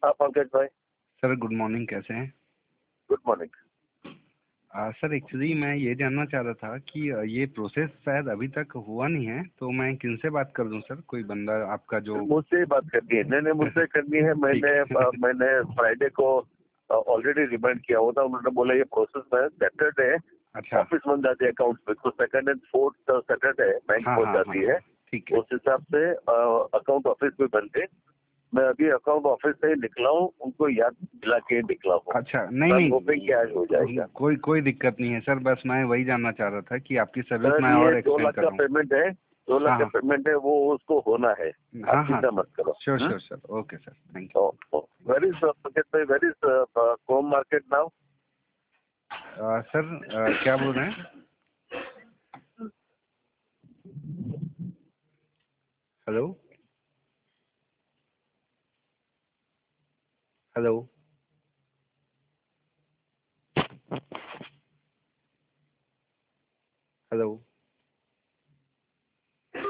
हाँ पंकज भाई। Sir good morning, कैसे हैं? Good morning. सर एक्चुअली मैं ये जानना चाह रहा था कि ये प्रोसेस शायद अभी तक हुआ नहीं है, तो मैं किनसे बात कर दूं सर? कोई बंदा आपका जो मुझसे ही बात करनी है। नहीं, मुझसे करनी है। ठीक है। मैंने फ्राइडे को ऑलरेडी रिमाइंड किया हुआ था। उन्होंने बोला ये प्रोसेस में सैटरडे अच्छा। ऑफिस बन जाती है अकाउंट्स में, तो second and fourth Saturday bank हाँ पहुंच हाँ हाँ जाती है। हाँ, ठीक है। उस हिसाब से अकाउंट ऑफिस में बन गए। मैं अभी अकाउंट ऑफिस से ही निकला हूँ, उनको याद दिला के निकला हूँ। अच्छा, नहीं आई एम होपिंग कि आज हो नहीं, जाएगा। कोई कोई दिक्कत नहीं है सर, बस मैं वही जानना चाह रहा था कि आपकी सर्विस सर मैं ये और 2 एक्सटेंड लाख कर का रहा हूँ। पेमेंट है, 2 लाख हाँ का हाँ पेमेंट है, वो उसको होना है। आप हाँ हाँ, चिंता मत करो। Sure sure sir, okay sir, thank where is where is home market now? You. Sir क्या बोल रहे हैं? Hello hello. हेलो।